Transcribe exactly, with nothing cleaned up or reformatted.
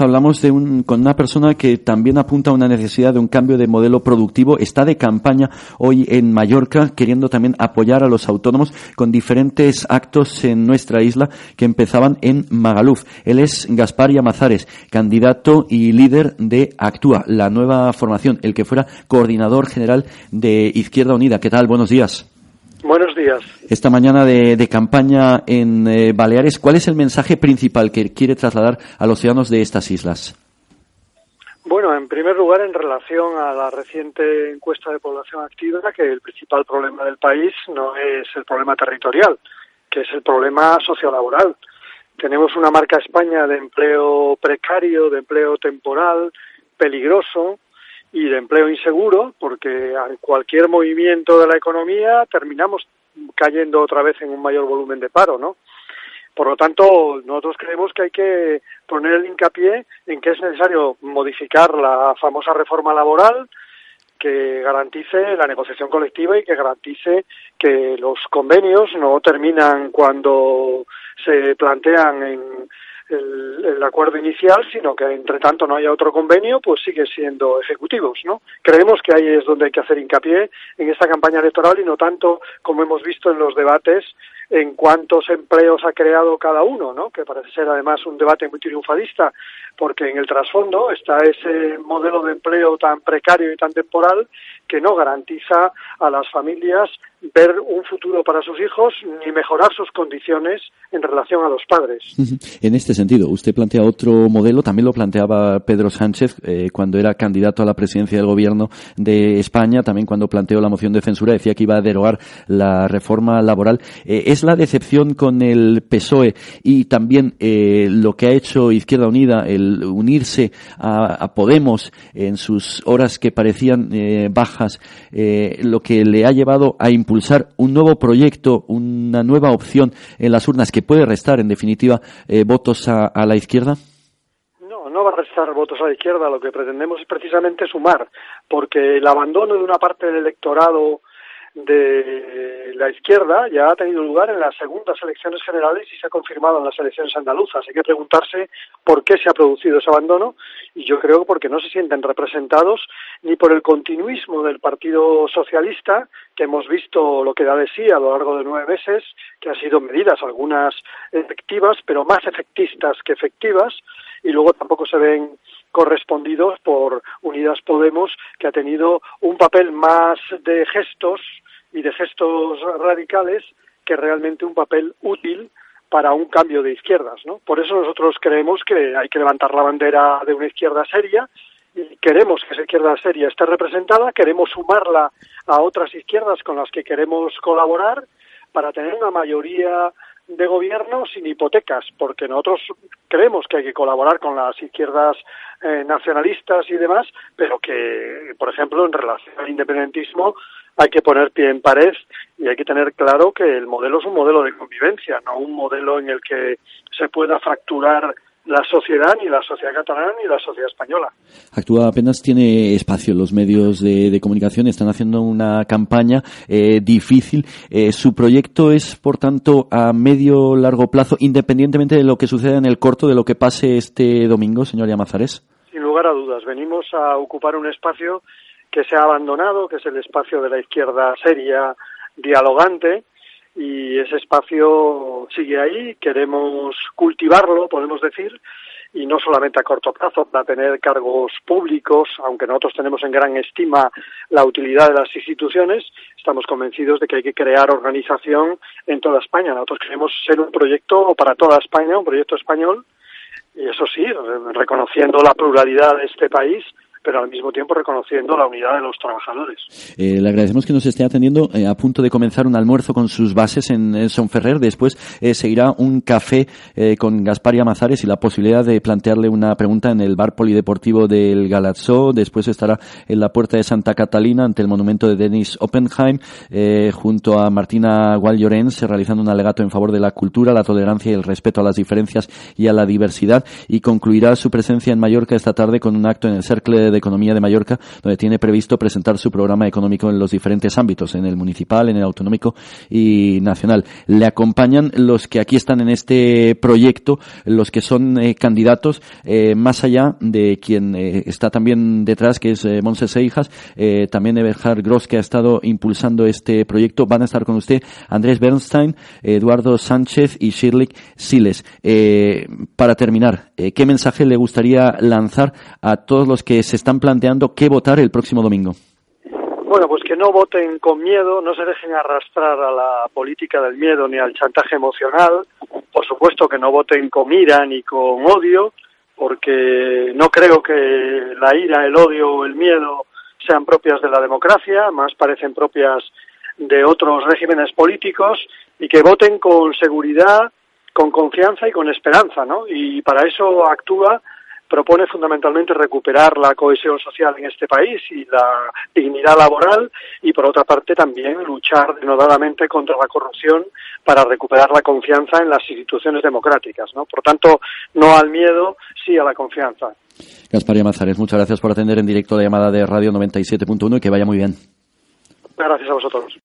Hablamos de un, con una persona que también apunta a una necesidad de un cambio de modelo productivo. Está de campaña hoy en Mallorca, queriendo también apoyar a los autónomos con diferentes actos en nuestra isla que empezaban en Magaluf. Él es Gaspar Llamazares, candidato y líder de Actúa, la nueva formación, el que fuera coordinador general de Izquierda Unida. ¿Qué tal? Buenos días. Buenos días. Esta mañana de, de campaña en eh, Baleares, ¿cuál es el mensaje principal que quiere trasladar a los ciudadanos de estas islas? Bueno, en primer lugar, en relación a la reciente encuesta de población activa, que el principal problema del país no es el problema territorial, que es el problema sociolaboral. Tenemos una marca España de empleo precario, de empleo temporal, peligroso, y de empleo inseguro, porque a cualquier movimiento de la economía terminamos cayendo otra vez en un mayor volumen de paro, ¿no? Por lo tanto, nosotros creemos que hay que poner el hincapié en que es necesario modificar la famosa reforma laboral que garantice la negociación colectiva y que garantice que los convenios no terminan cuando se plantean en El, el acuerdo inicial, sino que entre tanto no haya otro convenio, pues sigue siendo ejecutivos, ¿no? Creemos que ahí es donde hay que hacer hincapié en esta campaña electoral y no tanto como hemos visto en los debates en cuántos empleos ha creado cada uno, ¿no? Que parece ser además un debate muy triunfalista, porque en el trasfondo está ese modelo de empleo tan precario y tan temporal que no garantiza a las familias ver un futuro para sus hijos ni mejorar sus condiciones en relación a los padres. En este sentido, usted plantea otro modelo, también lo planteaba Pedro Sánchez eh, cuando era candidato a la presidencia del gobierno de España, también cuando planteó la moción de censura, decía que iba a derogar la reforma laboral. Eh, ¿Es la decepción con el P S O E y también eh, lo que ha hecho Izquierda Unida, el unirse a, a Podemos en sus horas que parecían eh, bajas, eh, lo que le ha llevado a impulsar un nuevo proyecto, una nueva opción en las urnas que puede restar, en definitiva, eh, votos a, a la izquierda? No, no va a restar votos a la izquierda. Lo que pretendemos es precisamente sumar, porque el abandono de una parte del electorado de la izquierda ya ha tenido lugar en las segundas elecciones generales y se ha confirmado en las elecciones andaluzas. Hay que preguntarse por qué se ha producido ese abandono, y yo creo que porque no se sienten representados ni por el continuismo del Partido Socialista, que hemos visto lo que da de sí a lo largo de nueve meses, que han sido medidas algunas efectivas, pero más efectistas que efectivas, y luego tampoco se ven correspondidos por Unidas Podemos, que ha tenido un papel más de gestos y de gestos radicales que realmente un papel útil para un cambio de izquierdas, ¿no? Por eso nosotros creemos que hay que levantar la bandera de una izquierda seria y queremos que esa izquierda seria esté representada, queremos sumarla a otras izquierdas con las que queremos colaborar para tener una mayoría de gobierno sin hipotecas, porque nosotros creemos que hay que colaborar con las izquierdas eh, nacionalistas y demás, pero que, por ejemplo, en relación al independentismo hay que poner pie en pared y hay que tener claro que el modelo es un modelo de convivencia, no un modelo en el que se pueda fracturar la sociedad, ni la sociedad catalana, ni la sociedad española. Actúa apenas tiene espacio. Los medios de, de comunicación están haciendo una campaña eh, difícil. Eh, su proyecto es, por tanto, a medio largo plazo, independientemente de lo que suceda en el corto, de lo que pase este domingo, señor Llamazares. Sin lugar a dudas. Venimos a ocupar un espacio que se ha abandonado, que es el espacio de la izquierda seria, dialogante, y ese espacio sigue ahí. Queremos cultivarlo, podemos decir, y no solamente a corto plazo para tener cargos públicos, aunque nosotros tenemos en gran estima la utilidad de las instituciones. Estamos convencidos de que hay que crear organización en toda España. Nosotros queremos ser un proyecto para toda España, un proyecto español, y eso sí, reconociendo la pluralidad de este país, pero al mismo tiempo reconociendo la unidad de los trabajadores. Eh, le agradecemos que nos esté atendiendo. Eh, a punto de comenzar un almuerzo con sus bases en, en Sonferrer. Después eh, seguirá un café eh, con Gaspar Llamazares y la posibilidad de plantearle una pregunta en el bar polideportivo del Galatzó. Después estará en la Puerta de Santa Catalina ante el monumento de Dennis Oppenheim, eh, junto a Martina Gual-Llorens, realizando un alegato en favor de la cultura, la tolerancia y el respeto a las diferencias y a la diversidad. Y concluirá su presencia en Mallorca esta tarde con un acto en el Cercle de Economía de Mallorca, donde tiene previsto presentar su programa económico en los diferentes ámbitos, en el municipal, en el autonómico y nacional. Le acompañan los que aquí están en este proyecto, los que son eh, candidatos, eh, más allá de quien eh, está también detrás, que es eh, Montse Seijas, eh, también Eberhard Gross, que ha estado impulsando este proyecto. Van a estar con usted Andrés Bernstein, Eduardo Sánchez y Shirley Siles. Eh, para terminar, eh, ¿qué mensaje le gustaría lanzar a todos los que se están planteando qué votar el próximo domingo? Bueno, pues que no voten con miedo, no se dejen arrastrar a la política del miedo ni al chantaje emocional. Por supuesto que no voten con ira ni con odio, porque no creo que la ira, el odio o el miedo sean propias de la democracia, más parecen propias de otros regímenes políticos, y que voten con seguridad, con confianza y con esperanza, ¿no? Y para eso actúa, propone fundamentalmente recuperar la cohesión social en este país y la dignidad laboral, y por otra parte también luchar denodadamente contra la corrupción para recuperar la confianza en las instituciones democráticas, ¿no? Por tanto, no al miedo, sí a la confianza. Gaspar Llamazares, muchas gracias por atender en directo la llamada de Radio noventa y siete punto uno y que vaya muy bien. Gracias a vosotros.